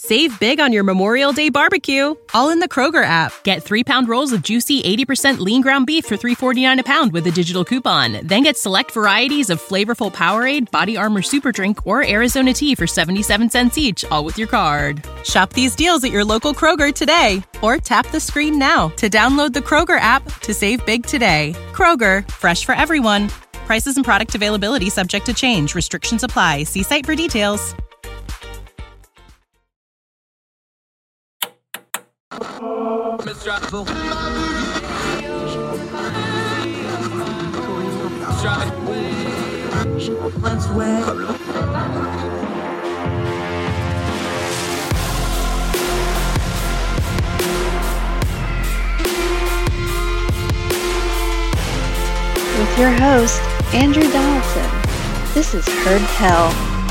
Save big on your Memorial Day barbecue, all in the Kroger app. Get 3-pound rolls of juicy 80% lean ground beef for $3.49 a pound with a digital coupon. Then get select varieties of flavorful Powerade, Body Armor Super Drink, or Arizona tea for 77 cents each, all with your card. Shop these deals at your local Kroger today, or tap the screen now to download the Kroger app to save big today. Kroger, fresh for everyone. Prices and product availability subject to change. Restrictions apply. See site for details. With your host, Andrew Donaldson. This is Heard Tell.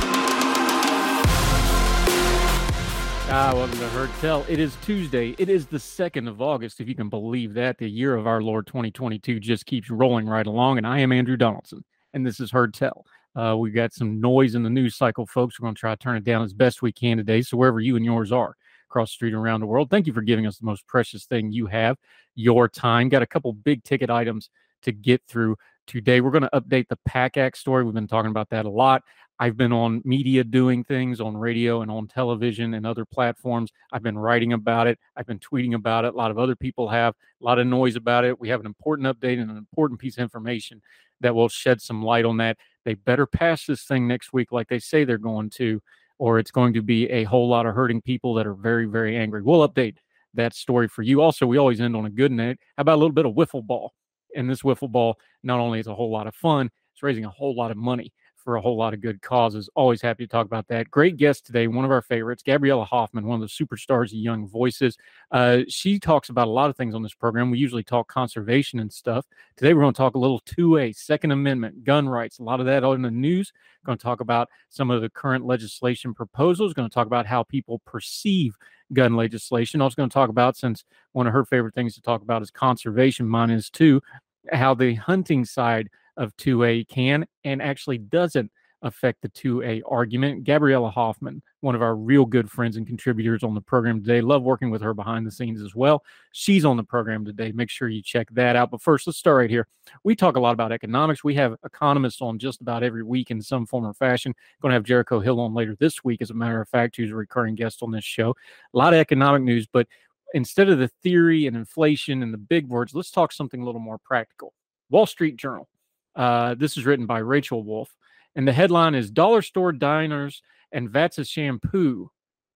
Welcome to Heard Tell. It is Tuesday. It is the 2nd of August, if you can believe that. The year of our Lord 2022 just keeps rolling right along, and I am Andrew Donaldson, and this is Heard Tell. We got some noise in the news cycle, folks. We're going to try to turn it down as best we can today, so wherever you and yours are across the street and around the world, thank you for giving us the most precious thing you have, your time. Got a couple big-ticket items to get through today. We're going to update the PACT Act story. We've been talking about that a lot. I've been on media doing things on radio and on television and other platforms. I've been writing about it. I've been tweeting about it. A lot of other people have. A lot of noise about it. We have an important update and an important piece of information that will shed some light on that. They better pass this thing next week like they say they're going to, or it's going to be a whole lot of hurting people that are very, very angry. We'll update that story for you. Also, we always end on a good note. How about a little bit of wiffle ball? And this wiffle ball, not only is a whole lot of fun, it's raising a whole lot of money for a whole lot of good causes. Always happy to talk about that. Great guest today, one of our favorites, Gabriella Hoffman, one of the superstars of Young Voices. She talks about a lot of things on this program. We usually talk conservation and stuff. Today we're going to talk a little 2A, Second Amendment, gun rights, a lot of that in the news. Going to talk about some of the current legislation proposals. Going to talk about how people perceive gun legislation. Also going to talk about, since one of her favorite things to talk about is conservation, mine is too, how the hunting side of 2A can and actually doesn't affect the 2A argument. Gabriella Hoffman, one of our real good friends and contributors on the program today. Love working with her behind the scenes as well. She's on the program today. Make sure you check that out. But first, let's start right here. We talk a lot about economics. We have economists on just about every week in some form or fashion. Going to have Jericho Hill on later this week, as a matter of fact, who's a recurring guest on this show. A lot of economic news, but instead of the theory and inflation and the big words, let's talk something a little more practical. Wall Street Journal. This is written by Rachel Wolf, and the headline is Dollar Store Diners and Vats of Shampoo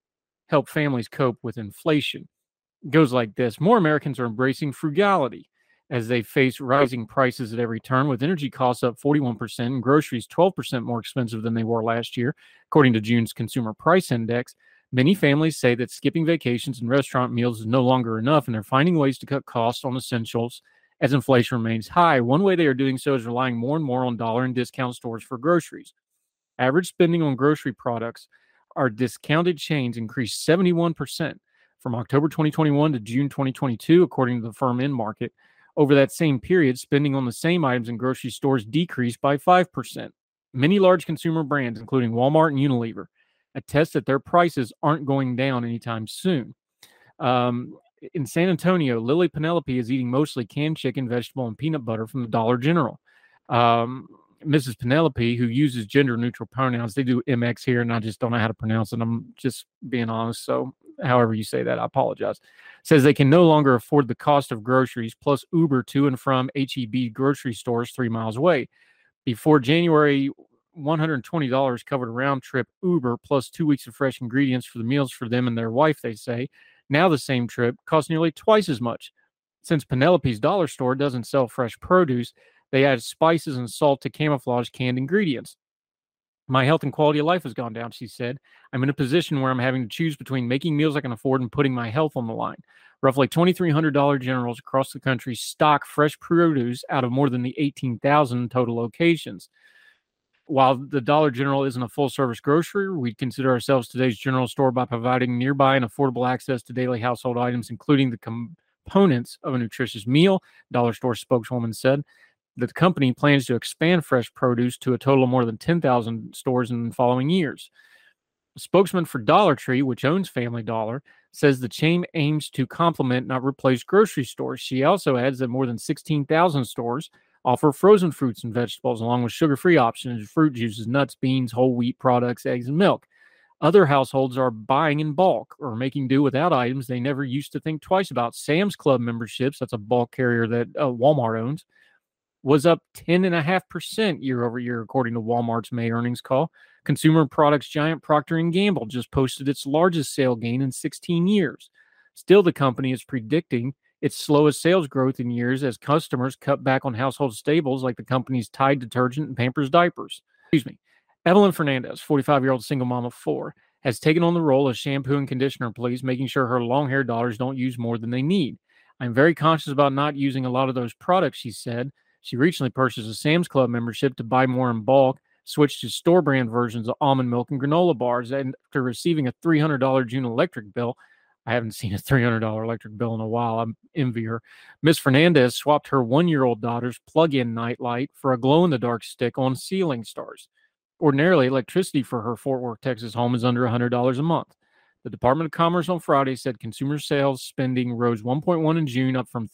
Help Families Cope with Inflation. It goes like this. More Americans are embracing frugality as they face rising prices at every turn, with energy costs up 41% and groceries 12% more expensive than they were last year, according to June's Consumer Price Index. Many families say that skipping vacations and restaurant meals is no longer enough, and they're finding ways to cut costs on essentials as inflation remains high. One way they are doing so is relying more and more on dollar and discount stores for groceries. Average spending on grocery products are discounted chains increased 71% from October 2021 to June 2022, according to the firm InMarket. Over that same period, spending on the same items in grocery stores decreased by 5%. Many large consumer brands, including Walmart and Unilever, attest that their prices aren't going down anytime soon. In San Antonio, Lily Penelope is eating mostly canned chicken, vegetable, and peanut butter from the Dollar General. Mrs. Penelope, who uses gender-neutral pronouns, they do MX here, and I just don't know how to pronounce it. I'm just being honest, so however you say that, I apologize. Says they can no longer afford the cost of groceries, plus Uber to and from H-E-B grocery stores 3 miles away. Before January, $120 covered a round-trip Uber, plus 2 weeks of fresh ingredients for the meals for them and their wife, they say. Now the same trip costs nearly twice as much. Since Penelope's Dollar Store doesn't sell fresh produce, they add spices and salt to camouflage canned ingredients. My health and quality of life has gone down, she said. I'm in a position where I'm having to choose between making meals I can afford and putting my health on the line. Roughly 2,300 Dollar Generals across the country stock fresh produce out of more than the 18,000 total locations. While the Dollar General isn't a full-service grocery, we consider ourselves today's general store by providing nearby and affordable access to daily household items, including the components of a nutritious meal, Dollar Store spokeswoman said. The company plans to expand fresh produce to a total of more than 10,000 stores in the following years. A spokesman for Dollar Tree, which owns Family Dollar, says the chain aims to complement, not replace, grocery stores. She also adds that more than 16,000 stores offer frozen fruits and vegetables, along with sugar-free options, fruit juices, nuts, beans, whole wheat products, eggs, and milk. Other households are buying in bulk or making do without items they never used to think twice about. Sam's Club memberships, that's a bulk carrier that Walmart owns, was up 10.5% year over year, according to Walmart's May earnings call. Consumer products giant Procter & Gamble just posted its largest sale gain in 16 years. Still, the company is predicting its slowest sales growth in years as customers cut back on household staples like the company's Tide detergent and Pampers diapers. Evelyn Fernandez, 45-year-old single mom of 4, has taken on the role as shampoo and conditioner police, making sure her long-haired daughters don't use more than they need. I'm very conscious about not using a lot of those products, she said. She recently purchased a Sam's Club membership to buy more in bulk, switched to store-brand versions of almond milk and granola bars, and after receiving a $300 June electric bill, I haven't seen a $300 electric bill in a while. I envy her. Miss Fernandez swapped her 1-year-old daughter's plug-in nightlight for a glow-in-the-dark stick on ceiling stars. Ordinarily, electricity for her Fort Worth, Texas home is under $100 a month. The Department of Commerce on Friday said consumer sales spending rose 1.1% in June, up from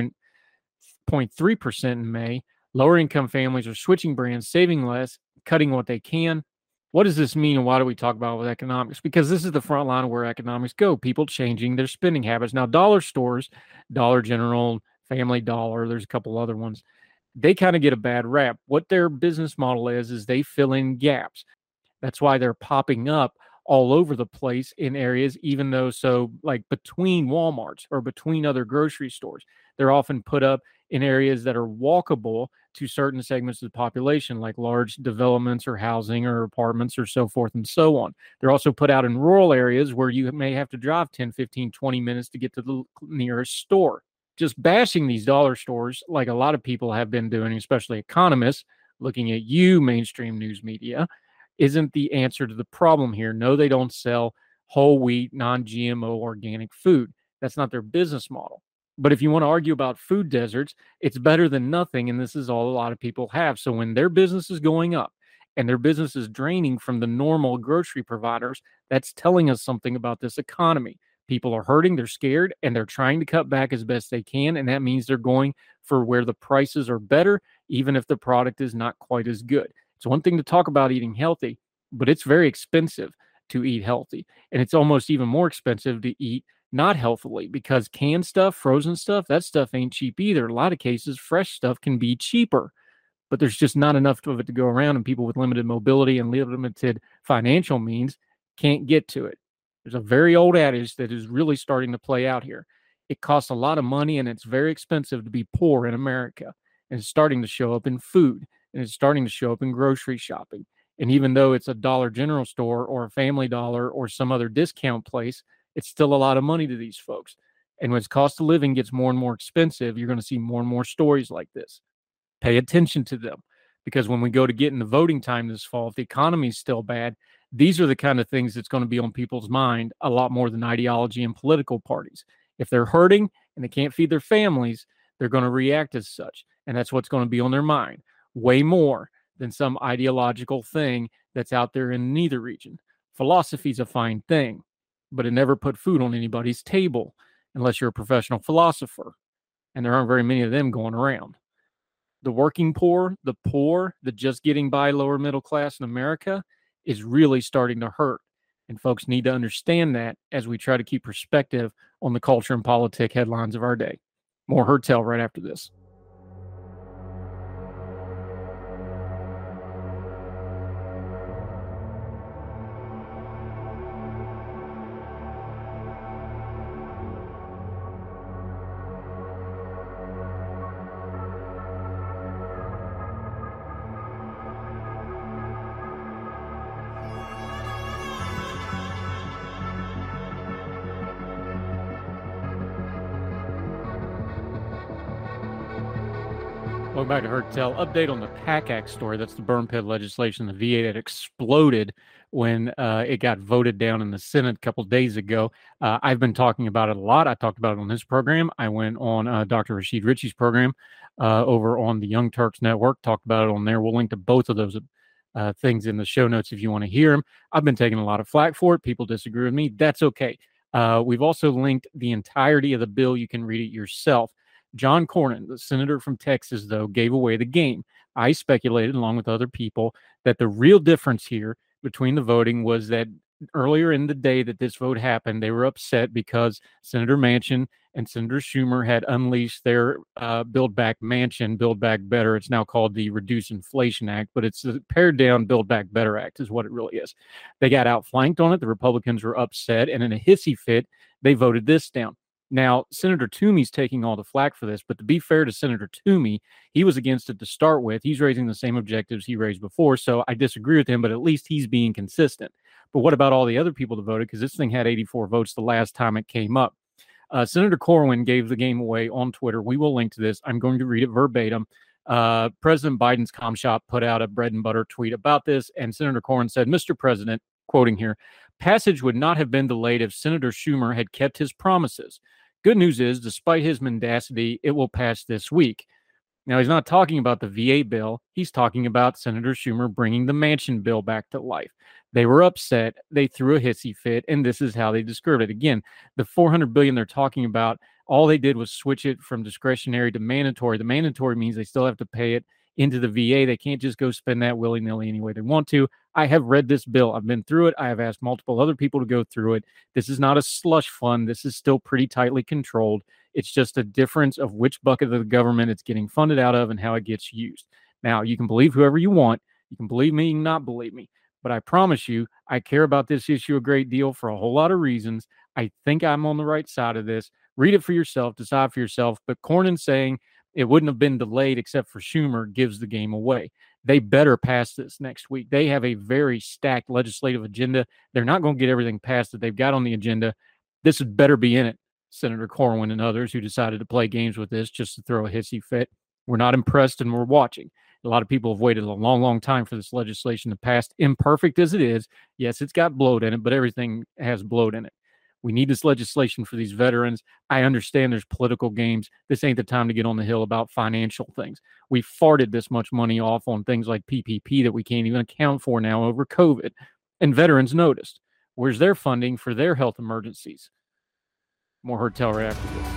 3.3% in May. Lower income families are switching brands, saving less, cutting what they can. What does this mean, and why do we talk about it with economics? Because this is the front line of where economics go, people changing their spending habits. Now, dollar stores, Dollar General, Family Dollar, there's a couple other ones, they kind of get a bad rap. What their business model is they fill in gaps. That's why they're popping up all over the place in areas, even though, so like between Walmarts or between other grocery stores, they're often put up in areas that are walkable to certain segments of the population, like large developments or housing or apartments or so forth and so on. They're also put out in rural areas where you may have to drive 10, 15, 20 minutes to get to the nearest store. Just bashing these dollar stores, like a lot of people have been doing, especially economists, looking at you, mainstream news media, isn't the answer to the problem here. No, they don't sell whole wheat, non-GMO organic food. That's not their business model. But if you want to argue about food deserts, it's better than nothing, and this is all a lot of people have. So when their business is going up and their business is draining from the normal grocery providers, that's telling us something about this economy. People are hurting, they're scared, and they're trying to cut back as best they can, and that means they're going for where the prices are better, even if the product is not quite as good. It's one thing to talk about eating healthy, but it's very expensive to eat healthy, and it's almost even more expensive to eat not healthily, because canned stuff, frozen stuff, that stuff ain't cheap either. A lot of cases, fresh stuff can be cheaper, but there's just not enough of it to go around, and people with limited mobility and limited financial means can't get to it. There's a very old adage that is really starting to play out here. It costs a lot of money, and it's very expensive to be poor in America. And it's starting to show up in food, and it's starting to show up in grocery shopping. And even though it's a Dollar General store or a Family Dollar or some other discount place, it's still a lot of money to these folks. And as cost of living gets more and more expensive, you're going to see more and more stories like this. Pay attention to them, because when we go to get into voting time this fall, if the economy is still bad, these are the kind of things that's going to be on people's mind a lot more than ideology and political parties. If they're hurting and they can't feed their families, they're going to react as such. And that's what's going to be on their mind, way more than some ideological thing that's out there in neither region. Philosophy is a fine thing, but it never put food on anybody's table unless you're a professional philosopher. And there aren't very many of them going around. The working poor, the just getting by lower middle class in America is really starting to hurt. And folks need to understand that as we try to keep perspective on the culture and politic headlines of our day. More Heard Tell right after this. Welcome back to Heard Tell. Update on the PACT Act story. That's the burn pit legislation, the VA that exploded when it got voted down in the Senate a couple days ago. I've been talking about it a lot. I talked about it on his program. I went on Dr. Rashid Ritchie's program over on the Young Turks Network, talked about it on there. We'll link to both of those things in the show notes if you want to hear them. I've been taking a lot of flack for it. People disagree with me. That's okay. We've also linked the entirety of the bill. You can read it yourself. John Cornyn, the senator from Texas, though, gave away the game. I speculated, along with other people, that the real difference here between the voting was that earlier in the day that this vote happened, they were upset because Senator Manchin and Senator Schumer had unleashed their Build Back Manchin, Build Back Better. It's now called the Reduce Inflation Act, but it's the pared down Build Back Better Act is what it really is. They got outflanked on it. The Republicans were upset, and in a hissy fit, they voted this down. Now, Senator Toomey's taking all the flack for this, but to be fair to Senator Toomey, he was against it to start with. He's raising the same objectives he raised before, so I disagree with him, but at least he's being consistent. But what about all the other people that voted? Because this thing had 84 votes the last time it came up. Senator Corwin gave the game away on Twitter. We will link to this. I'm going to read it verbatim. President Biden's comm shop put out a bread and butter tweet about this, and Senator Corwin said, Mr. President, quoting here, passage would not have been delayed if Senator Schumer had kept his promises. Good news is, despite his mendacity, it will pass this week. Now, he's not talking about the VA bill. He's talking about Senator Schumer bringing the Manchin bill back to life. They were upset. They threw a hissy fit, and this is how they described it. Again, the $400 billion they're talking about, all they did was switch it from discretionary to mandatory. The mandatory means they still have to pay it into the VA. They can't just go spend that willy-nilly any way they want to. I have read this bill. I've been through it. I have asked multiple other people to go through it. This is not a slush fund. This is still pretty tightly controlled. It's just a difference of which bucket of the government it's getting funded out of and how it gets used. Now, you can believe whoever you want. You can believe me, you can not believe me. But I promise you, I care about this issue a great deal for a whole lot of reasons. I think I'm on the right side of this. Read it for yourself, decide for yourself. But Cornyn saying it wouldn't have been delayed except for Schumer gives the game away. They better pass this next week. They have a very stacked legislative agenda. They're not going to get everything passed that they've got on the agenda. This had better be in it, Senator Corwin and others who decided to play games with this just to throw a hissy fit. We're not impressed and we're watching. A lot of people have waited a long, long time for this legislation to pass, imperfect as it is. Yes, it's got bloat in it, but everything has bloat in it. We need this legislation for these veterans. I understand there's political games. This ain't the time to get on the Hill about financial things. We farted this much money off on things like PPP that we can't even account for now over COVID. And veterans noticed. Where's their funding for their health emergencies? More Hertel right after this.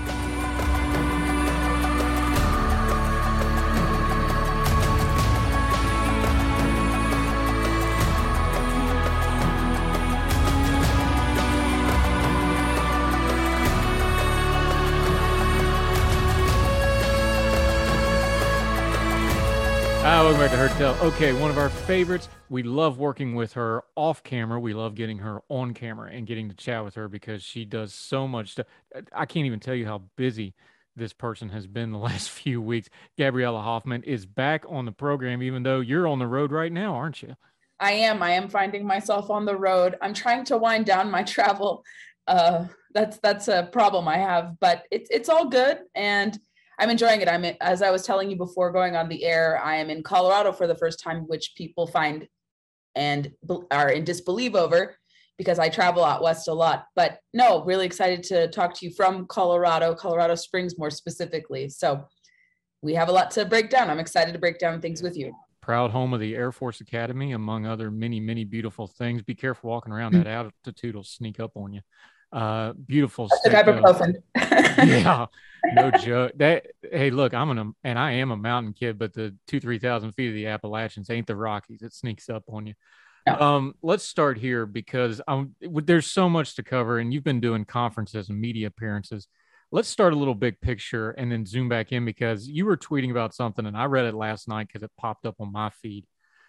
Welcome back to Hertel. Okay, one of our favorites. We love working with her off camera. We love getting her on camera and getting to chat with her because she does so much stuff. I can't even tell you how busy this person has been the last few weeks. Gabriella Hoffman is back on the program, even though you're on the road right now, aren't you? I am finding myself on the road. I'm trying to wind down my travel. That's a problem I have, but it's all good. And I'm enjoying it. As I was telling you before going on the air, I am in Colorado for the first time, which people find and are in disbelief over because I travel out west a lot. But no, really excited to talk to you from Colorado Springs more specifically. So we have a lot to break down. I'm excited to break down things with you. Proud home of the Air Force Academy, among other many, many beautiful things. Be careful walking around. That altitude will sneak up on you. Beautiful. That's the ibuprofen. Yeah, no joke. Hey, look, I am a mountain kid, but the 2,000-3,000 feet of the Appalachians ain't the Rockies. It sneaks up on you. No. Let's start here because there's so much to cover, and you've been doing conferences and media appearances. Let's start a little big picture and then zoom back in because you were tweeting about something, and I read it last night because it popped up on my feed.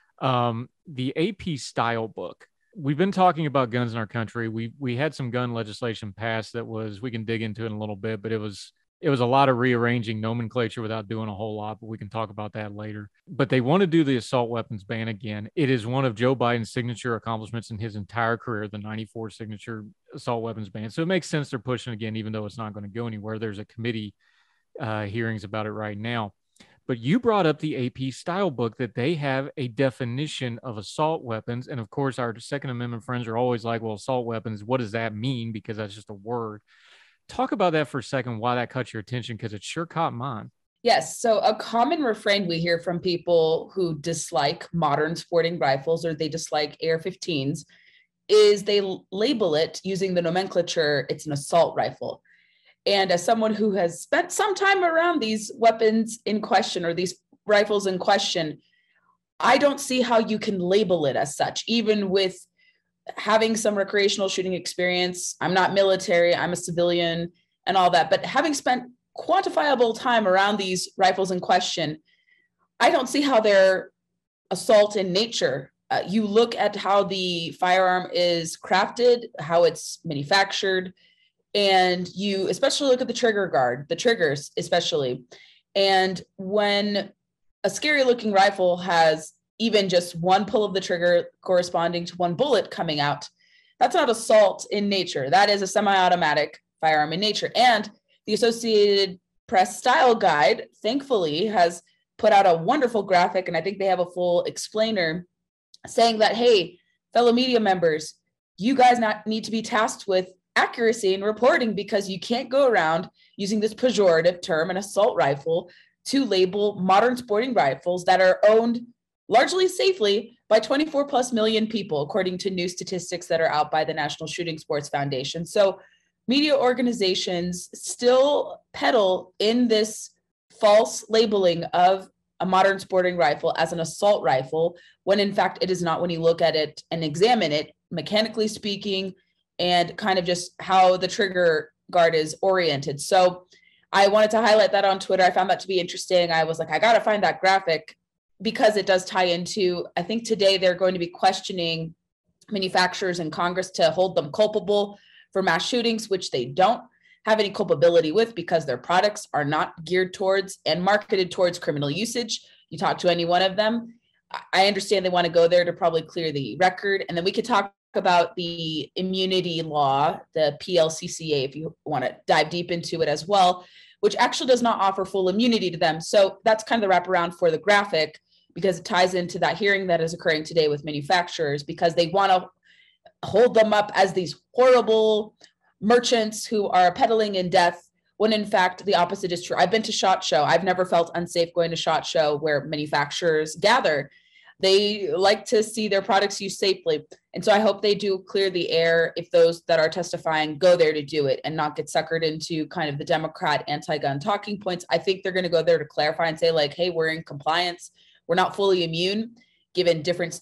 The AP Style book. We've been talking about guns in our country. We had some gun legislation passed that we can dig into it in a little bit, but it was a lot of rearranging nomenclature without doing a whole lot, but we can talk about that later. But they want to do the assault weapons ban again. It is one of Joe Biden's signature accomplishments in his entire career, the 94 signature assault weapons ban. So it makes sense they're pushing again, even though it's not going to go anywhere. There's a committee hearings about it right now. But you brought up the AP Style book that they have a definition of assault weapons. And of course, our Second Amendment friends are always like, well, assault weapons, what does that mean? Because that's just a word. Talk about that for a second, why that caught your attention, because it sure caught mine. Yes. So a common refrain we hear from people who dislike modern sporting rifles or they dislike AR-15s is they label it using the nomenclature, it's an assault rifle. And as someone who has spent some time around these weapons in question or these rifles in question, I don't see how you can label it as such, even with having some recreational shooting experience. I'm not military, I'm a civilian and all that, but having spent quantifiable time around these rifles in question, I don't see how they're assault in nature. You look at how the firearm is crafted, how it's manufactured, and you especially look at the trigger guard, the triggers especially. And when a scary looking rifle has even just one pull of the trigger corresponding to one bullet coming out, that's not assault in nature. That is a semi-automatic firearm in nature. And the Associated Press style guide, thankfully, has put out a wonderful graphic, and I think they have a full explainer saying that, hey, fellow media members, you guys need to be tasked with accuracy and reporting, because you can't go around using this pejorative term, an assault rifle, to label modern sporting rifles that are owned largely safely by 24 plus million people, according to new statistics that are out by the National Shooting Sports Foundation. So media organizations still peddle in this false labeling of a modern sporting rifle as an assault rifle, when in fact it is not, when you look at it and examine it, mechanically speaking, and kind of just how the trigger guard is oriented. So I wanted to highlight that on Twitter. I found that to be interesting. I was like, I got to find that graphic because it does tie into, I think today they're going to be questioning manufacturers in Congress to hold them culpable for mass shootings, which they don't have any culpability with because their products are not geared towards and marketed towards criminal usage. You talk to any one of them, I understand they want to go there to probably clear the record. And then we could talk about the immunity law, the PLCCA, if you want to dive deep into it as well, which actually does not offer full immunity to them. So that's kind of the wraparound for the graphic, because it ties into that hearing that is occurring today with manufacturers, because they want to hold them up as these horrible merchants who are peddling in death, when in fact the opposite is true. I've been to SHOT Show. I've never felt unsafe going to SHOT Show, where manufacturers gather. They like to see their products used safely. And so I hope they do clear the air if those that are testifying go there to do it and not get suckered into kind of the Democrat anti-gun talking points. I think they're going to go there to clarify and say, like, hey, we're in compliance. We're not fully immune, given different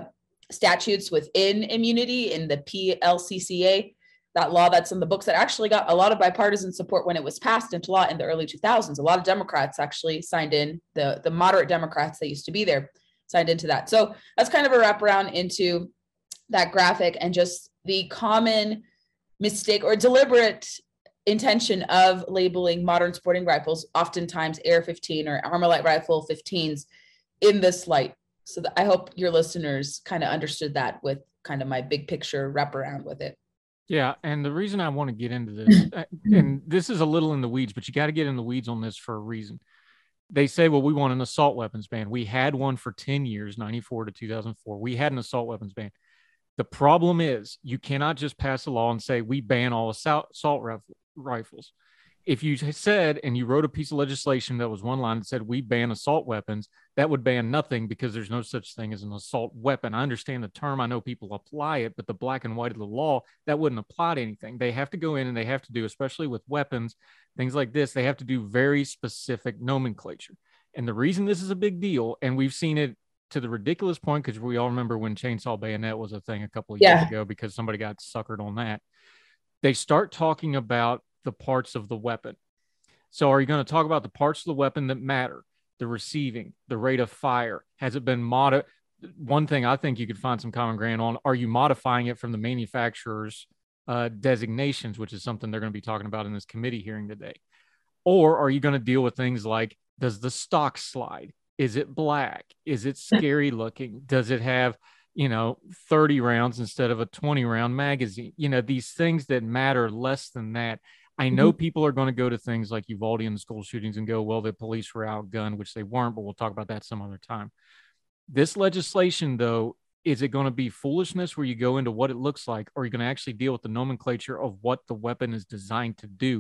statutes within immunity in the PLCCA, that law that's in the books that actually got a lot of bipartisan support when it was passed into law in the early 2000s. A lot of Democrats actually signed in, the moderate Democrats that used to be there signed into that. So that's kind of a wraparound into that graphic and just the common mistake or deliberate intention of labeling modern sporting rifles, oftentimes AR-15 or Armalite rifle 15s, in this light. So I hope your listeners kind of understood that with kind of my big picture wraparound with it. Yeah, and the reason I want to get into this, and this is a little in the weeds, but you got to get in the weeds on this for a reason. They say, well, we want an assault weapons ban. We had one for 10 years, 94 to 2004. We had an assault weapons ban. The problem is you cannot just pass a law and say we ban all assault rifles. If you said, and you wrote a piece of legislation that was one line and said we ban assault weapons, that would ban nothing, because there's no such thing as an assault weapon. I understand the term. I know people apply it, but the black and white of the law, that wouldn't apply to anything. They have to go in and they have to do, especially with weapons, things like this, they have to do very specific nomenclature. And the reason this is a big deal, and we've seen it to the ridiculous point, because we all remember when chainsaw bayonet was a thing a couple of years ago because somebody got suckered on that. They start talking about the parts of the weapon. So are you going to talk about the parts of the weapon that matter? The receiving, the rate of fire. Has it been modified? One thing I think you could find some common ground on, are you modifying it from the manufacturer's designations, which is something they're going to be talking about in this committee hearing today? Or are you going to deal with things like, does the stock slide? Is it black? Is it scary looking? Does it have 30 rounds instead of a 20 round magazine? These things that matter less than that. I know people are going to go to things like Uvalde and the school shootings and go, well, the police were outgunned, which they weren't, but we'll talk about that some other time. This legislation, though, is it going to be foolishness where you go into what it looks like, or are you going to actually deal with the nomenclature of what the weapon is designed to do?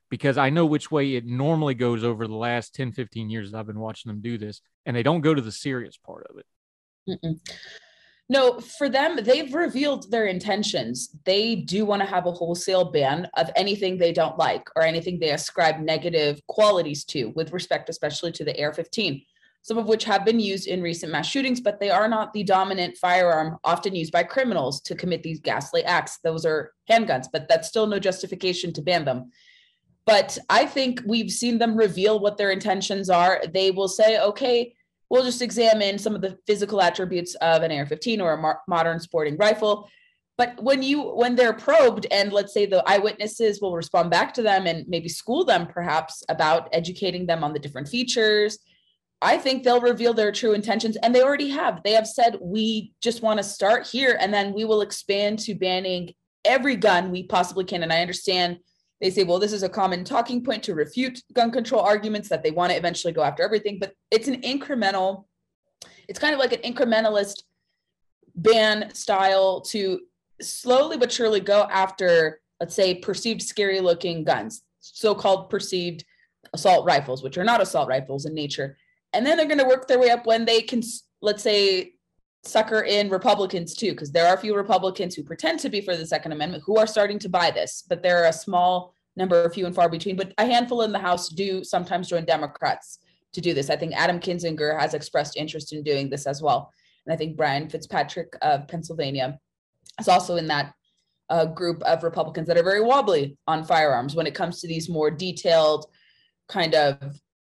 because I know which way it normally goes over the last 10, 15 years that I've been watching them do this, and they don't go to the serious part of it. Mm-mm. No, for them, they've revealed their intentions. They do want to have a wholesale ban of anything they don't like or anything they ascribe negative qualities to, with respect especially to the AR-15, some of which have been used in recent mass shootings, but they are not the dominant firearm often used by criminals to commit these ghastly acts. Those are handguns, but that's still no justification to ban them. But I think we've seen them reveal what their intentions are. They will say, okay, we'll just examine some of the physical attributes of an AR-15 or a modern sporting rifle. But when they're probed, and let's say the eyewitnesses will respond back to them and maybe school them perhaps about educating them on the different features, I think they'll reveal their true intentions. And they already have. They have said, we just want to start here, and then we will expand to banning every gun we possibly can. And I understand they say, well, this is a common talking point to refute gun control arguments, that they want to eventually go after everything, but it's it's kind of like an incrementalist ban style to slowly but surely go after, let's say, perceived scary looking guns, so-called perceived assault rifles, which are not assault rifles in nature. And then they're going to work their way up when they can, let's say, sucker in Republicans too, because there are a few Republicans who pretend to be for the Second Amendment who are starting to buy this, but there are a small number, few and far between, but a handful in the House do sometimes join Democrats to do this. I think Adam Kinzinger has expressed interest in doing this as well. And I think Brian Fitzpatrick of Pennsylvania is also in that group of Republicans that are very wobbly on firearms when it comes to these more detailed, kind of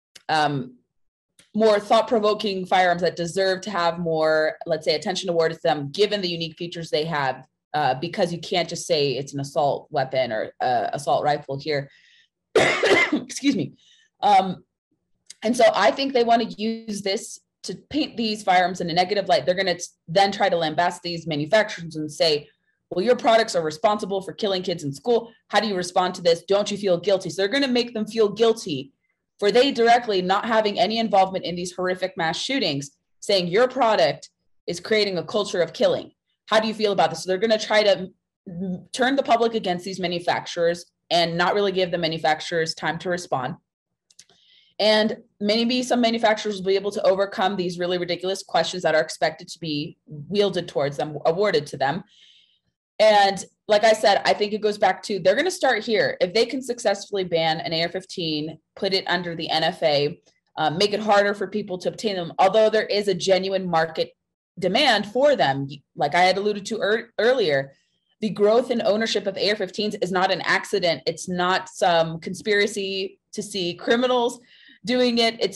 more thought-provoking firearms that deserve to have more, let's say, attention awarded to them, given the unique features they have, because you can't just say it's an assault weapon or assault rifle here. Excuse me. And so I think they want to use this to paint these firearms in a negative light. They're going to then try to lambast these manufacturers and say, well, your products are responsible for killing kids in school. How do you respond to this? Don't you feel guilty? So they're going to make them feel guilty for they directly not having any involvement in these horrific mass shootings, saying your product is creating a culture of killing. How do you feel about this? So they're going to try to turn the public against these manufacturers and not really give the manufacturers time to respond. And maybe some manufacturers will be able to overcome these really ridiculous questions that are expected to be wielded towards them, awarded to them. And like I said, I think it goes back to, they're going to start here. If they can successfully ban an AR-15, put it under the NFA, make it harder for people to obtain them, although there is a genuine market demand for them. Like I had alluded to earlier, the growth in ownership of AR-15s is not an accident. It's not some conspiracy to see criminals doing it. It's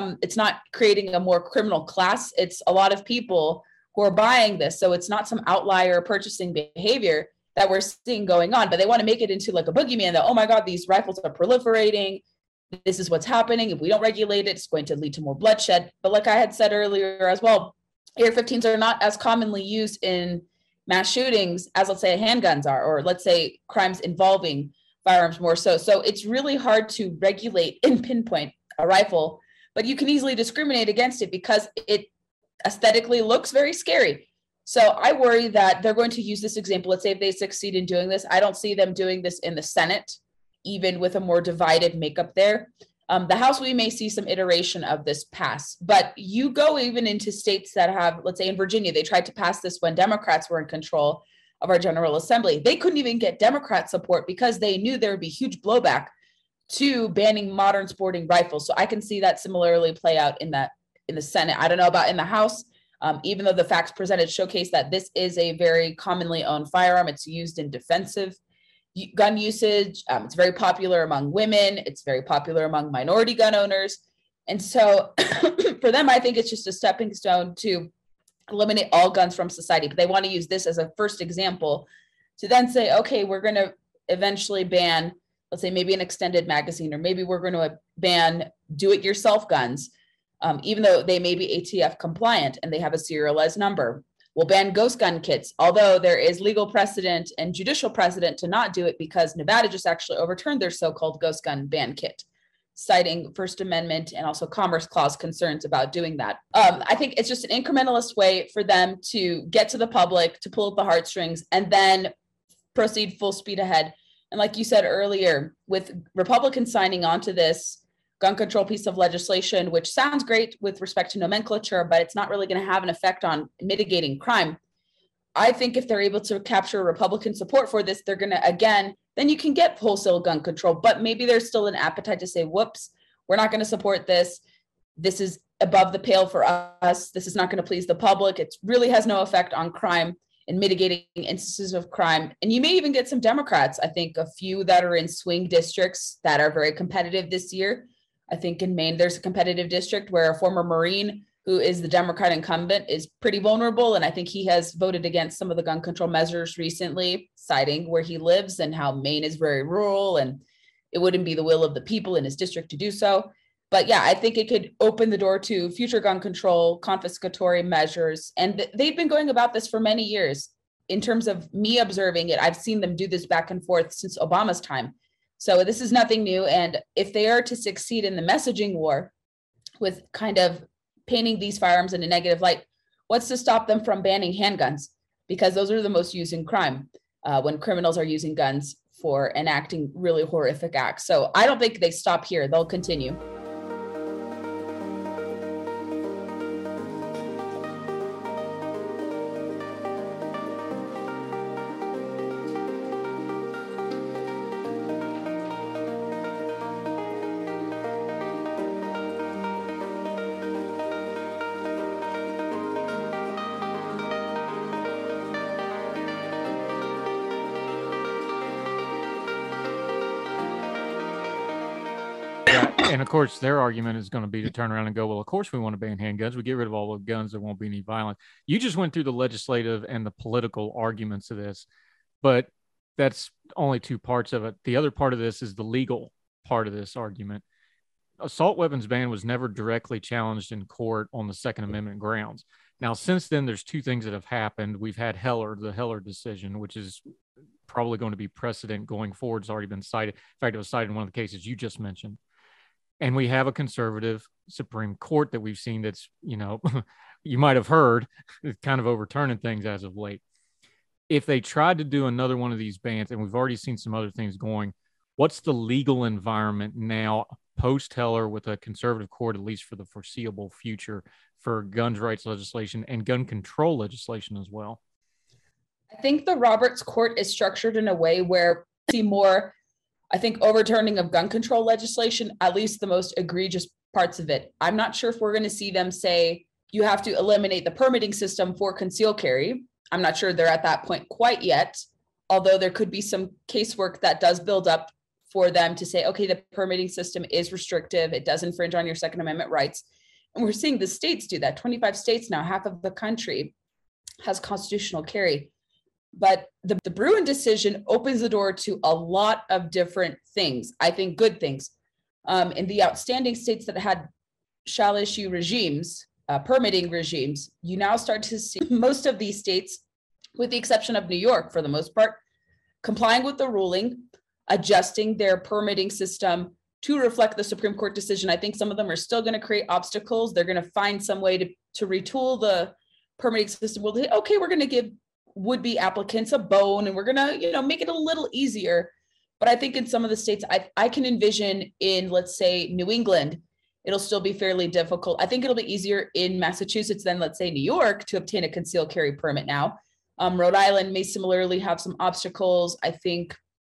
not creating a more criminal class. It's a lot of people who are buying this. So it's not some outlier purchasing behavior that we're seeing going on, but they want to make it into like a boogeyman that, oh my God, these rifles are proliferating. This is what's happening. If we don't regulate it, it's going to lead to more bloodshed. But like I had said earlier as well, AR-15s are not as commonly used in mass shootings as, let's say, handguns are, or let's say crimes involving firearms more so. So it's really hard to regulate and pinpoint a rifle, but you can easily discriminate against it because it aesthetically looks very scary. So I worry that they're going to use this example. Let's say if they succeed in doing this, I don't see them doing this in the Senate, even with a more divided makeup there. The House, we may see some iteration of this pass, but you go even into states that have, let's say in Virginia, they tried to pass this when Democrats were in control of our General Assembly. They couldn't even get Democrat support because they knew there would be huge blowback to banning modern sporting rifles. So I can see that similarly play out in the Senate. I don't know about in the House, even though the facts presented showcase that this is a very commonly owned firearm. It's used in defensive gun usage. It's very popular among women. It's very popular among minority gun owners. And so for them, I think it's just a stepping stone to eliminate all guns from society. But they want to use this as a first example to then say, okay, we're going to eventually ban, let's say maybe an extended magazine, or maybe we're going to ban do-it-yourself guns, even though they may be ATF compliant and they have a serialized number. We'll ban ghost gun kits, although there is legal precedent and judicial precedent to not do it because Nevada just actually overturned their so-called ghost gun ban kit, citing First Amendment and also Commerce Clause concerns about doing that. I think it's just an incrementalist way for them to get to the public, to pull at the heartstrings, and then proceed full speed ahead And like you said earlier, with Republicans signing on to this gun control piece of legislation, which sounds great with respect to nomenclature, but it's not really going to have an effect on mitigating crime. I think if they're able to capture Republican support for this, they're going to, again, then you can get wholesale gun control, but maybe there's still an appetite to say, whoops, we're not going to support this. This is above the pale for us. This is not going to please the public. It really has no effect on crime and mitigating instances of crime. And you may even get some Democrats, I think a few that are in swing districts that are very competitive this year. I think in Maine, there's a competitive district where a former Marine who is the Democrat incumbent is pretty vulnerable. And I think he has voted against some of the gun control measures recently, citing where he lives and how Maine is very rural and it wouldn't be the will of the people in his district to do so. But yeah, I think it could open the door to future gun control, confiscatory measures. And they've been going about this for many years. In terms of me observing it, I've seen them do this back and forth since Obama's time. So this is nothing new. And if they are to succeed in the messaging war with kind of painting these firearms in a negative light, what's to stop them from banning handguns? Because those are the most used in crime when criminals are using guns for enacting really horrific acts. So I don't think they stop here. They'll continue. And of course, their argument is going to be to turn around and go, well, of course we want to ban handguns. We get rid of all the guns. There won't be any violence. You just went through the legislative and the political arguments of this, but that's only two parts of it. The other part of this is the legal part of this argument. Assault weapons ban was never directly challenged in court on the Second Amendment grounds. Now, since then, there's two things that have happened. We've had the Heller decision, which is probably going to be precedent going forward. It's already been cited. In fact, it was cited in one of the cases you just mentioned. And we have a conservative Supreme Court that we've seen that's, you might have heard, kind of overturning things as of late. If they tried to do another one of these bans, and we've already seen some other things going, what's the legal environment now post-Heller with a conservative court, at least for the foreseeable future, for guns rights legislation and gun control legislation as well? I think the Roberts Court is structured in a way where we see more, I think, overturning of gun control legislation, at least the most egregious parts of it. I'm not sure if we're going to see them say you have to eliminate the permitting system for concealed carry. I'm not sure they're at that point quite yet, although there could be some casework that does build up for them to say, okay, the permitting system is restrictive. It does infringe on your Second Amendment rights. And we're seeing the states do that. 25 states now, half of the country has constitutional carry. But the Bruen decision opens the door to a lot of different things, I think good things. In the outstanding states that had shall issue regimes, permitting regimes, you now start to see most of these states, with the exception of New York for the most part, complying with the ruling, adjusting their permitting system to reflect the Supreme Court decision. I think some of them are still going to create obstacles. They're going to find some way to retool the permitting system. We'll say, okay, we're going to give would-be applicants a bone and we're going to, make it a little easier. But I think in some of the states, I can envision in, let's say, New England, it'll still be fairly difficult. I think it'll be easier in Massachusetts than, let's say, New York to obtain a concealed carry permit now. Rhode Island may similarly have some obstacles. I think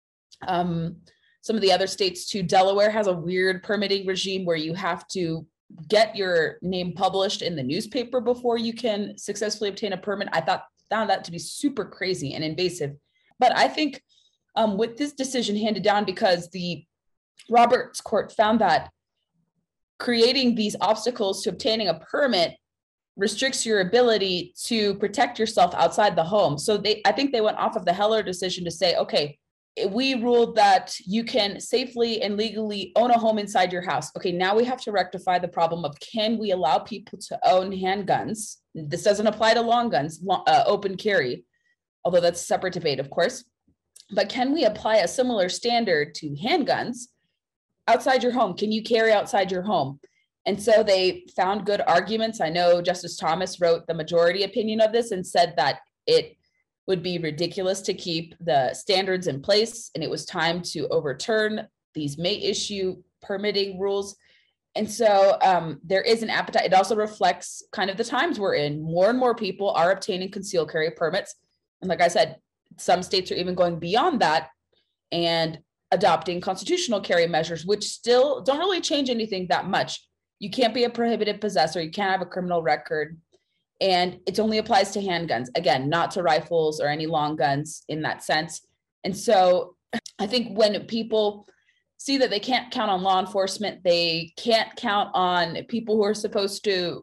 some of the other states too. Delaware has a weird permitting regime where you have to get your name published in the newspaper before you can successfully obtain a permit. I found that to be super crazy and invasive. But I think with this decision handed down, because the Roberts Court found that creating these obstacles to obtaining a permit restricts your ability to protect yourself outside the home. So I think they went off of the Heller decision to say, okay, we ruled that you can safely and legally own a home inside your house. Okay, now we have to rectify the problem of, can we allow people to own handguns? This doesn't apply to long guns, open carry, although that's a separate debate, of course. But can we apply a similar standard to handguns outside your home? Can you carry outside your home? And so they found good arguments. I know Justice Thomas wrote the majority opinion of this and said that it would be ridiculous to keep the standards in place, and it was time to overturn these may issue permitting rules. And so there is an appetite. It also reflects kind of the times we're in. More and more people are obtaining concealed carry permits. And like I said, some states are even going beyond that and adopting constitutional carry measures, which still don't really change anything that much. You can't be a prohibited possessor. You can't have a criminal record. And it only applies to handguns. Again, not to rifles or any long guns in that sense. And so I think when people see that they can't count on law enforcement, they can't count on people who are supposed to,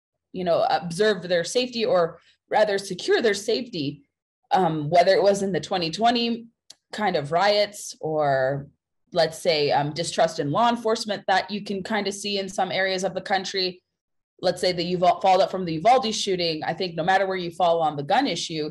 observe their safety, or rather secure their safety, whether it was in the 2020 kind of riots, or let's say distrust in law enforcement that you can kind of see in some areas of the country. Let's say the fallout from the Uvalde shooting. I think no matter where you fall on the gun issue,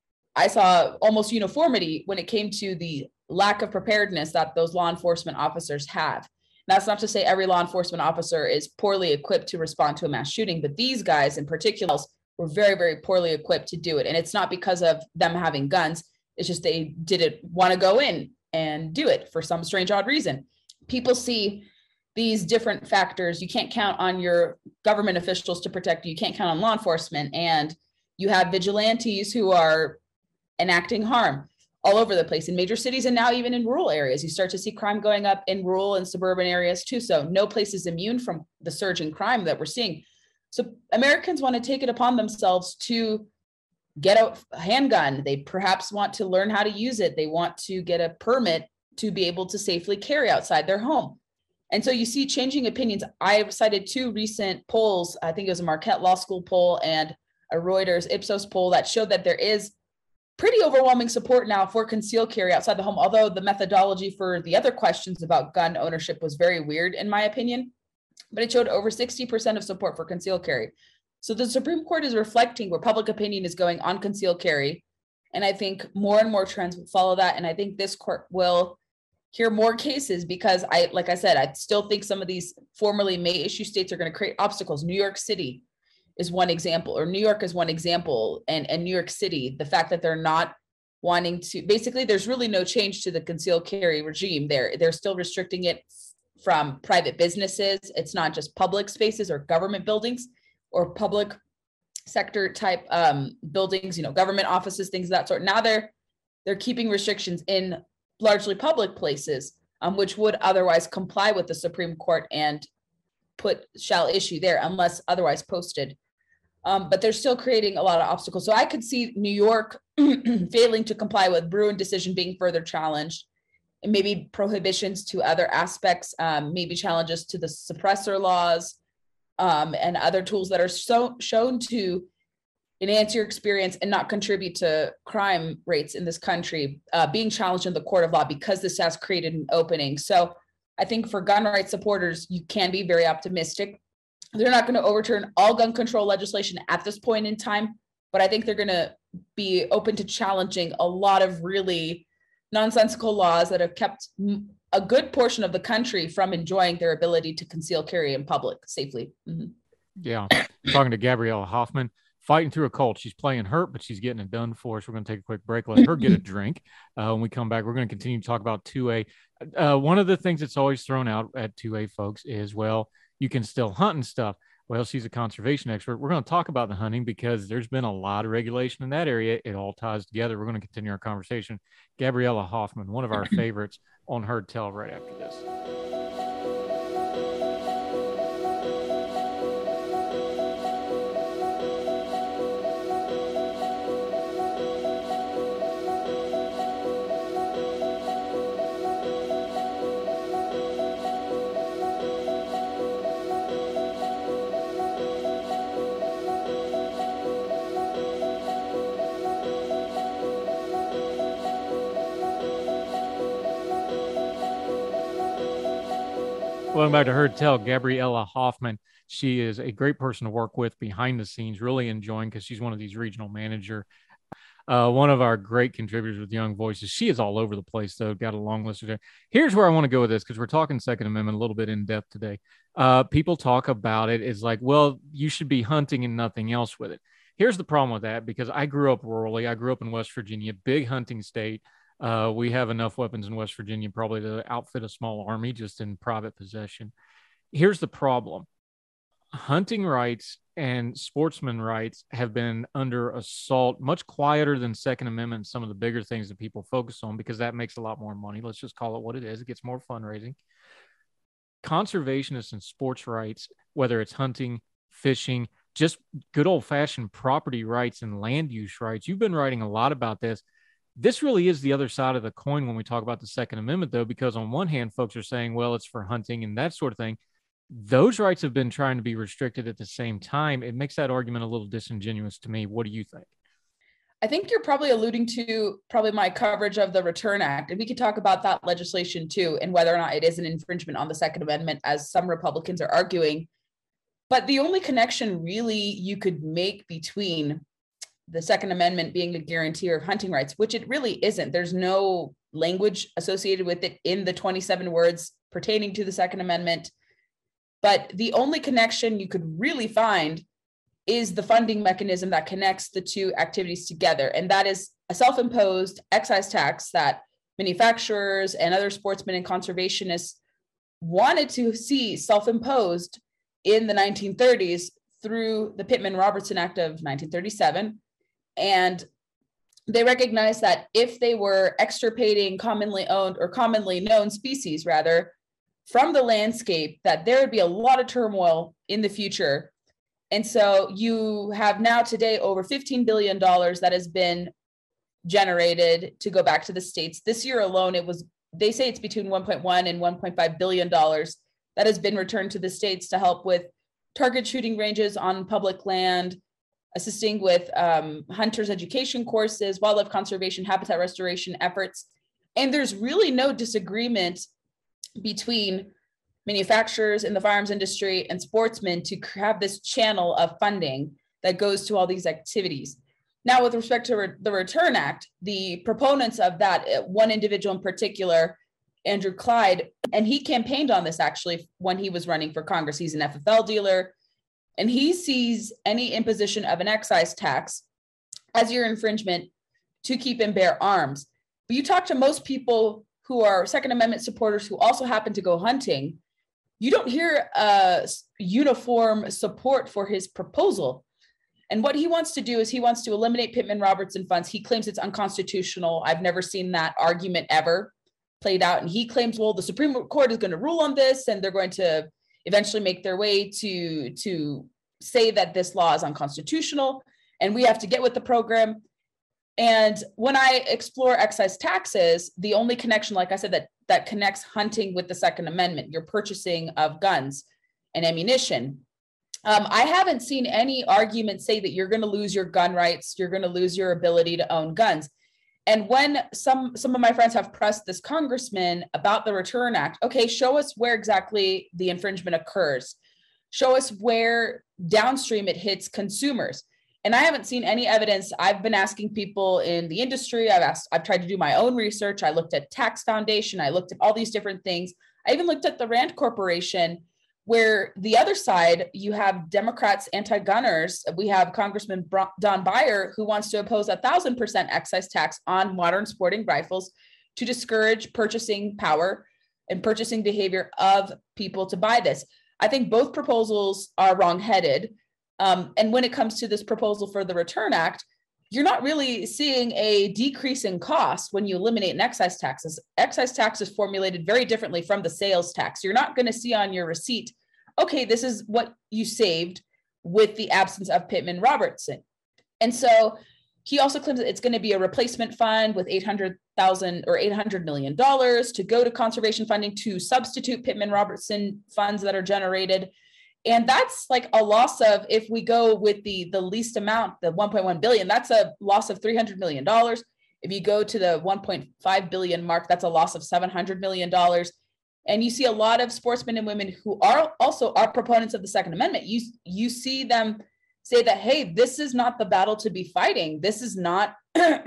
I saw almost uniformity when it came to the lack of preparedness that those law enforcement officers have. That's not to say every law enforcement officer is poorly equipped to respond to a mass shooting, but these guys in particular were very, very poorly equipped to do it. And it's not because of them having guns. It's just they didn't want to go in and do it for some strange, odd reason. People see these different factors. You can't count on your government officials to protect you. You can't count on law enforcement. And you have vigilantes who are enacting harm all over the place in major cities, and now even in rural areas. You start to see crime going up in rural and suburban areas too. So no place is immune from the surge in crime that we're seeing. So Americans want to take it upon themselves to get a handgun. They perhaps want to learn how to use it. They want to get a permit to be able to safely carry outside their home. And so you see changing opinions. I cited two recent polls. I think it was a Marquette Law School poll and a Reuters Ipsos poll that showed that there is pretty overwhelming support now for concealed carry outside the home, although the methodology for the other questions about gun ownership was very weird, in my opinion. But it showed over 60% of support for concealed carry. So the Supreme Court is reflecting where public opinion is going on concealed carry. And I think more and more trends will follow that. And I think this court will hear more cases because like I said, I still think some of these formerly may issue states are going to create obstacles. New York City is one example, or New York is one example, and New York City, the fact that they're not wanting to, basically there's really no change to the concealed carry regime there. They're still restricting it from private businesses. It's not just public spaces or government buildings or public sector type buildings, government offices, things of that sort. Now they're keeping restrictions in largely public places, which would otherwise comply with the Supreme Court and shall issue there unless otherwise posted. But they're still creating a lot of obstacles. So I could see New York failing to comply with Bruen decision being further challenged, and maybe prohibitions to other aspects, maybe challenges to the suppressor laws and other tools that are shown to enhance your experience and not contribute to crime rates in this country, being challenged in the court of law because this has created an opening. So I think for gun rights supporters, you can be very optimistic. They're not going to overturn all gun control legislation at this point in time, but I think they're going to be open to challenging a lot of really nonsensical laws that have kept a good portion of the country from enjoying their ability to conceal carry in public safely. Mm-hmm. Yeah. Talking to Gabriella Hoffman, fighting through a cold. She's playing hurt, but she's getting it done for us. We're going to take a quick break. Let her get a drink. When we come back, we're going to continue to talk about 2A. One of the things that's always thrown out at 2A folks is, well, you can still hunt and stuff. Well, she's a conservation expert. We're going to talk about the hunting because there's been a lot of regulation in that area. It all ties together. We're going to continue our conversation. Gabriella Hoffman, one of our favorites on Heard Tell right after this. Welcome back to Heard Tell. Gabriella Hoffman. She is a great person to work with behind the scenes, really enjoying because she's one of these regional manager. One of our great contributors with Young Voices. She is all over the place, though. Got a long list of there. Here's where I want to go with this because we're talking Second Amendment a little bit in depth today. People talk about it as like, well, you should be hunting and nothing else with it. Here's the problem with that, because I grew up rurally. I grew up in West Virginia, big hunting state. We have enough weapons in West Virginia probably to outfit a small army just in private possession. Here's the problem. Hunting rights and sportsman rights have been under assault, much quieter than Second Amendment, some of the bigger things that people focus on, because that makes a lot more money. Let's just call it what it is. It gets more fundraising. Conservationists and sports rights, whether it's hunting, fishing, just good old-fashioned property rights and land use rights. You've been writing a lot about this. This really is the other side of the coin when we talk about the Second Amendment, though, because on one hand, folks are saying, well, it's for hunting and that sort of thing. Those rights have been trying to be restricted at the same time. It makes that argument a little disingenuous to me. What do you think? I think you're probably alluding to probably my coverage of the Return Act. And we could talk about that legislation too, and whether or not it is an infringement on the Second Amendment, as some Republicans are arguing. But the only connection really you could make between the Second Amendment being a guarantor of hunting rights, which it really isn't. There's no language associated with it in the 27 words pertaining to the Second Amendment. But the only connection you could really find is the funding mechanism that connects the two activities together. And that is a self-imposed excise tax that manufacturers and other sportsmen and conservationists wanted to see self-imposed in the 1930s through the Pittman-Robertson Act of 1937. And they recognized that if they were extirpating commonly owned or commonly known species, rather, from the landscape, that there would be a lot of turmoil in the future. And so you have now today over $15 billion that has been generated to go back to the states. This year alone, they say it's between 1.1 and $1.5 billion that has been returned to the states to help with target shooting ranges on public land, assisting with hunters education courses, wildlife conservation, habitat restoration efforts. And there's really no disagreement between manufacturers in the firearms industry and sportsmen to have this channel of funding that goes to all these activities. Now, with respect to the Return Act, the proponents of that, one individual in particular, Andrew Clyde, and he campaigned on this actually when he was running for Congress. He's an FFL dealer, and he sees any imposition of an excise tax as your infringement to keep and bear arms. But you talk to most people who are Second Amendment supporters who also happen to go hunting, you don't hear uniform support for his proposal. And what he wants to do is he wants to eliminate Pittman-Robertson funds. He claims it's unconstitutional. I've never seen that argument ever played out. And he claims, well, the Supreme Court is going to rule on this, and they're going to eventually make their way to say that this law is unconstitutional, and we have to get with the program. And when I explore excise taxes, the only connection, like I said, that connects hunting with the Second Amendment, your purchasing of guns and ammunition. I haven't seen any argument say that you're going to lose your gun rights, you're going to lose your ability to own guns. And when some of my friends have pressed this congressman about the Return Act, okay, show us where exactly the infringement occurs. Show us where downstream it hits consumers. And I haven't seen any evidence. I've been asking people in the industry. I've tried to do my own research. I looked at Tax Foundation. I looked at all these different things. I even looked at the Rand Corporation, where the other side, you have Democrats, anti-gunners. We have Congressman Don Beyer, who wants to oppose 1,000% excise tax on modern sporting rifles to discourage purchasing power and purchasing behavior of people to buy this. I think both proposals are wrongheaded. And when it comes to this proposal for the Return Act, you're not really seeing a decrease in cost when you eliminate an excise tax. Excise tax is formulated very differently from the sales tax. You're not going to see on your receipt, okay, this is what you saved with the absence of Pittman-Robertson. And so he also claims that it's going to be a replacement fund with $800,000 or $800 million to go to conservation funding to substitute Pittman-Robertson funds that are generated. And that's like a loss of, if we go with the least amount, the 1.1 billion, that's a loss of $300 million. If you go to the 1.5 billion mark, that's a loss of $700 million. And you see a lot of sportsmen and women who are also proponents of the Second Amendment. You see them say that, hey, this is not the battle to be fighting. This is not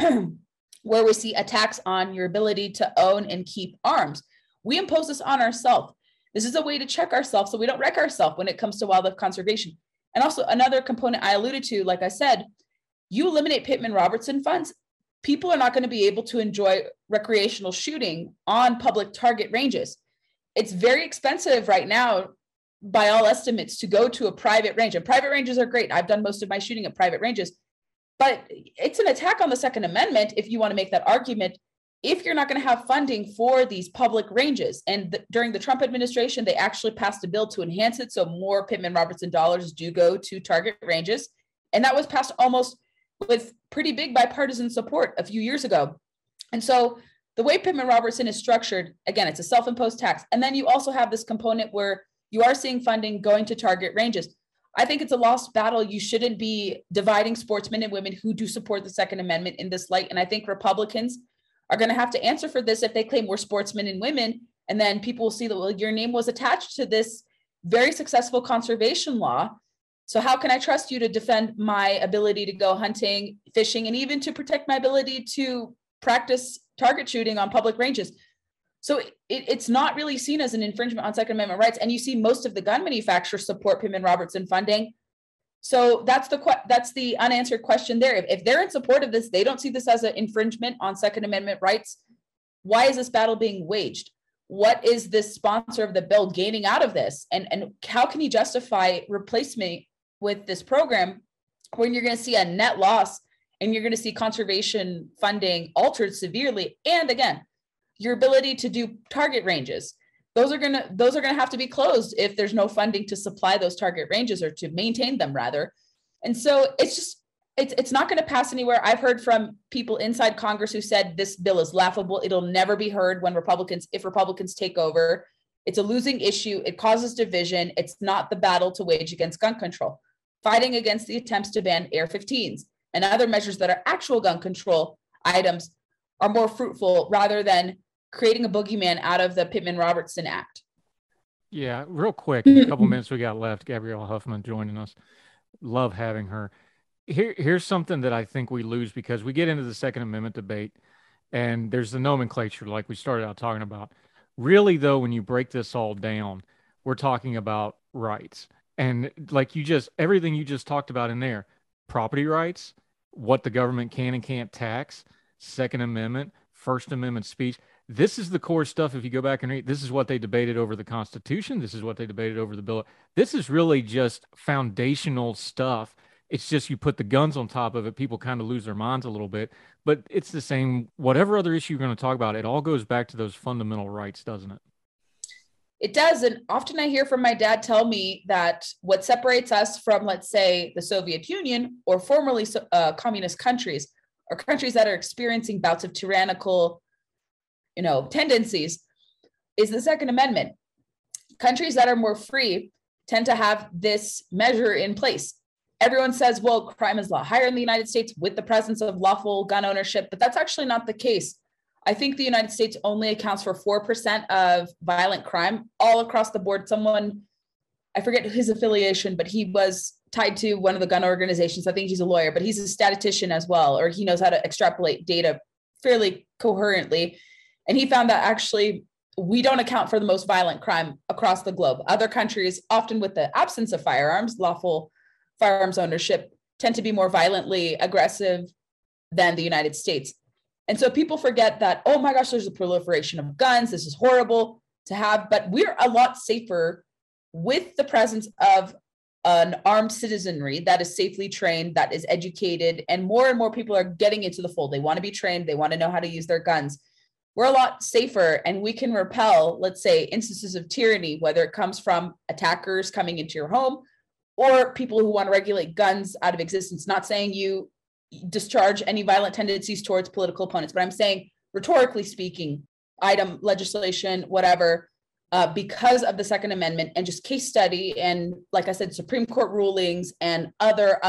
where we see attacks on your ability to own and keep arms. We impose this on ourselves. This is a way to check ourselves so we don't wreck ourselves when it comes to wildlife conservation. And also another component I alluded to, like I said, you eliminate Pittman-Robertson funds, people are not going to be able to enjoy recreational shooting on public target ranges. It's very expensive right now, by all estimates, to go to a private range. And private ranges are great. I've done most of my shooting at private ranges, but it's an attack on the Second Amendment if you want to make that argument, if you're not going to have funding for these public ranges. And during the Trump administration, they actually passed a bill to enhance it, so more Pittman-Robertson dollars do go to target ranges. And that was passed almost with pretty big bipartisan support a few years ago. And so the way Pittman-Robertson is structured, again, it's a self-imposed tax. And then you also have this component where you are seeing funding going to target ranges. I think it's a lost battle. You shouldn't be dividing sportsmen and women who do support the Second Amendment in this light. And I think Republicans are going to have to answer for this if they claim we're sportsmen and women. And then people will see that, well, your name was attached to this very successful conservation law. So how can I trust you to defend my ability to go hunting, fishing, and even to protect my ability to practice target shooting on public ranges? So it's not really seen as an infringement on Second Amendment rights. And you see most of the gun manufacturers support Pittman-Robertson funding. So that's the unanswered question there. If they're in support of this, they don't see this as an infringement on Second Amendment rights. Why is this battle being waged? What is this sponsor of the bill gaining out of this? And how can you justify replacement with this program when you're going to see a net loss and you're going to see conservation funding altered severely? And again, your ability to do target ranges, those are going to have to be closed if there's no funding to supply those target ranges, or to maintain them rather. And so it's not going to pass anywhere. I've heard from people inside Congress who said this bill is laughable. It'll never be heard if Republicans take over. It's a losing issue. It causes division. It's not the battle to wage against gun control. Fighting against the attempts to ban AR-15s and other measures that are actual gun control items are more fruitful, rather than creating a boogeyman out of the Pittman-Robertson Act. Yeah, real quick, in a couple minutes we got left. Gabrielle Huffman joining us. Love having her. Here's something that I think we lose, because we get into the Second Amendment debate and there's the nomenclature like we started out talking about. Really, though, when you break this all down, we're talking about rights. And like everything you just talked about in there, property rights, what the government can and can't tax, Second Amendment, First Amendment speech. This is the core stuff. If you go back and read, this is what they debated over the Constitution. This is what they debated over the bill. This is really just foundational stuff. It's just you put the guns on top of it, people kind of lose their minds a little bit. But it's the same, whatever other issue you're going to talk about, it all goes back to those fundamental rights, doesn't it? It does. And often I hear from my dad tell me that what separates us from, let's say, the Soviet Union or formerly communist countries, or countries that are experiencing bouts of tyrannical tendencies, is the Second Amendment. Countries that are more free tend to have this measure in place. Everyone says, well, crime is a lot higher in the United States with the presence of lawful gun ownership, but that's actually not the case. I think the United States only accounts for 4% of violent crime all across the board. Someone, I forget his affiliation, but he was tied to one of the gun organizations. I think he's a lawyer, but he's a statistician as well, or he knows how to extrapolate data fairly coherently. And he found that actually we don't account for the most violent crime across the globe. Other countries, often with the absence of firearms, lawful firearms ownership, tend to be more violently aggressive than the United States. And so people forget that, oh my gosh, there's a proliferation of guns. This is horrible to have, but we're a lot safer with the presence of an armed citizenry that is safely trained, that is educated, and more people are getting into the fold. They want to be trained. They want to know how to use their guns. We're a lot safer, and we can repel, let's say, instances of tyranny, whether it comes from attackers coming into your home or people who want to regulate guns out of existence. Not saying you discharge any violent tendencies towards political opponents, but I'm saying, rhetorically speaking, item legislation, whatever, because of the Second Amendment and just case study and, like I said, Supreme Court rulings and other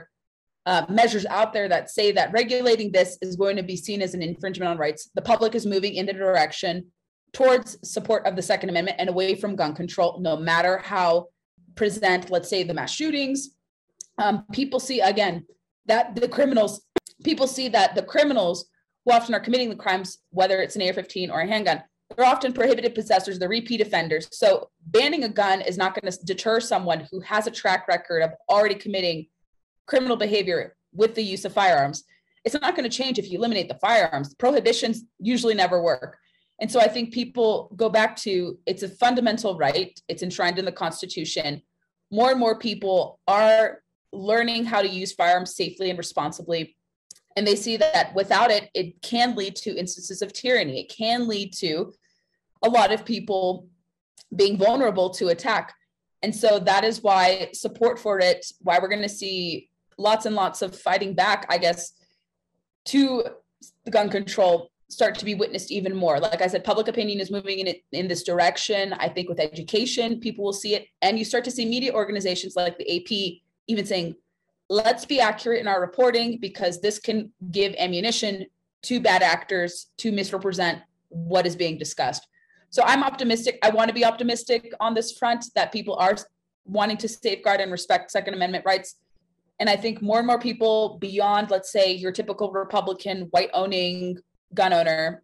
measures out there that say that regulating this is going to be seen as an infringement on rights. The public is moving in the direction towards support of the Second Amendment and away from gun control, no matter how present, let's say, the mass shootings. People see, again, that the criminals who often are committing the crimes, whether it's an AR-15 or a handgun, they're often prohibited possessors, the repeat offenders. So banning a gun is not going to deter someone who has a track record of already committing criminal behavior with the use of firearms. It's not going to change if you eliminate the firearms. Prohibitions usually never work. And so I think people go back to, it's a fundamental right. It's enshrined in the Constitution. More and more people are learning how to use firearms safely and responsibly. And they see that without it, it can lead to instances of tyranny. It can lead to a lot of people being vulnerable to attack. And so that is why support for it, why we're going to see lots and lots of fighting back, I guess, to the gun control start to be witnessed even more. Like I said, public opinion is moving in this direction. I think with education, people will see it. And you start to see media organizations like the AP even saying, let's be accurate in our reporting because this can give ammunition to bad actors to misrepresent what is being discussed. So I'm optimistic. I want to be optimistic on this front that people are wanting to safeguard and respect Second Amendment rights. And I think more and more people beyond, let's say, your typical Republican white gun owner,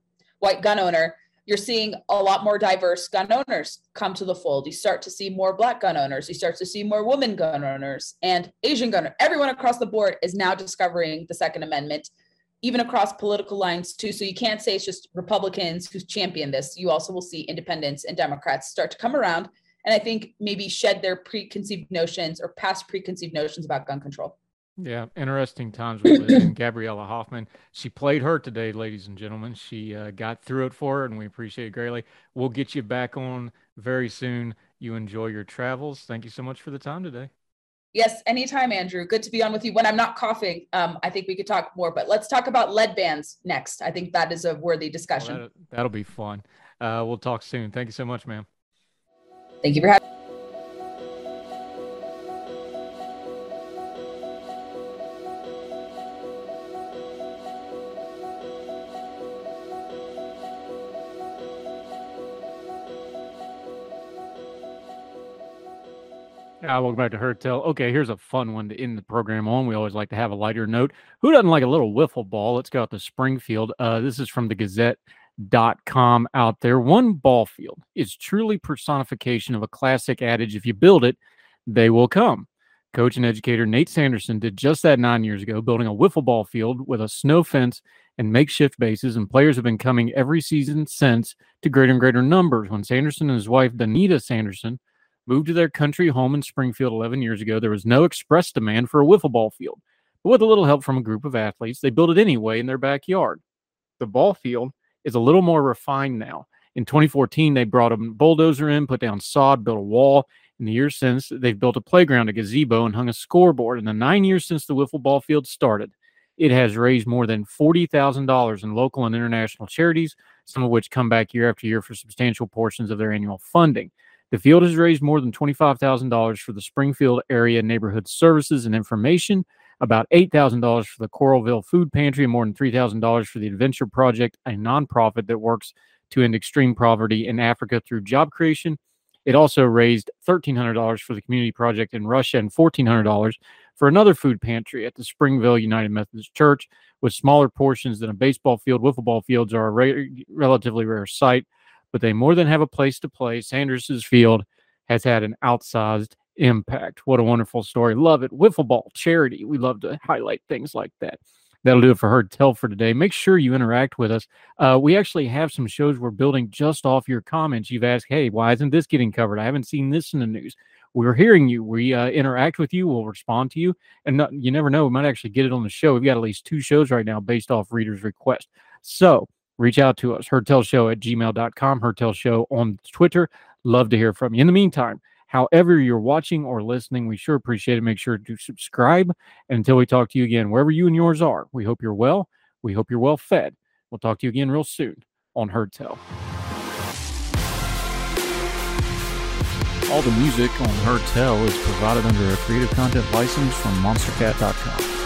you're seeing a lot more diverse gun owners come to the fold. You start to see more Black gun owners. You start to see more women gun owners and Asian gun owners. Everyone across the board is now discovering the Second Amendment, even across political lines too. So you can't say it's just Republicans who champion this. You also will see independents and Democrats start to come around and I think maybe shed their preconceived notions or past preconceived notions about gun control. Yeah, interesting times we live in. Gabriella Hoffman, she played hurt today, ladies and gentlemen. She got through it for her, and we appreciate it greatly. We'll get you back on very soon. You enjoy your travels. Thank you so much for the time today. Yes, anytime, Andrew. Good to be on with you. When I'm not coughing, I think we could talk more, but let's talk about lead bans next. I think that is a worthy discussion. Well, that'll be fun. We'll talk soon. Thank you so much, ma'am. Thank you for having me. Welcome back to Heard Tell. Okay, here's a fun one to end the program on. We always like to have a lighter note. Who doesn't like a little wiffle ball? Let's go out to Springfield. This is from the Gazette.com out there. One ball field is truly personification of a classic adage. If you build it, they will come. Coach and educator Nate Sanderson did just that 9 years ago, building a wiffle ball field with a snow fence and makeshift bases, and players have been coming every season since to greater and greater numbers. When Sanderson and his wife, Danita Sanderson, moved to their country home in Springfield 11 years ago, there was no express demand for a wiffle ball field. But with a little help from a group of athletes, they built it anyway in their backyard. The ball field is a little more refined now. In 2014, they brought a bulldozer in, put down sod, built a wall. In the years since, they've built a playground, a gazebo, and hung a scoreboard. In the 9 years since the wiffle ball field started, it has raised more than $40,000 in local and international charities, some of which come back year after year for substantial portions of their annual funding. The field has raised more than $25,000 for the Springfield area neighborhood services and information, about $8,000 for the Coralville Food Pantry, and more than $3,000 for the Adventure Project, a nonprofit that works to end extreme poverty in Africa through job creation. It also raised $1,300 for the Community Project in Russia and $1,400 for another food pantry at the Springville United Methodist Church. With smaller portions than a baseball field, wiffle ball fields are a relatively rare sight, but they more than have a place to play. Sanders's field has had an outsized impact. What a wonderful story. Love it. Wiffle ball charity. We love to highlight things like that. That'll do it for Heard Tell for today. Make sure you interact with us. We actually have some shows we're building just off your comments. You've asked, hey, why isn't this getting covered? I haven't seen this in the news. We're hearing you. We interact with you. We'll respond to you. And you never know, we might actually get it on the show. We've got at least 2 shows right now based off readers' request. So reach out to us, heardtellshow@gmail.com, heardtellshow on Twitter. Love to hear from you. In the meantime, however you're watching or listening, we sure appreciate it. Make sure to subscribe. And until we talk to you again, wherever you and yours are, we hope you're well. We hope you're well fed. We'll talk to you again real soon on Heard Tell. All the music on Heard Tell is provided under a Creative Content license from monstercat.com.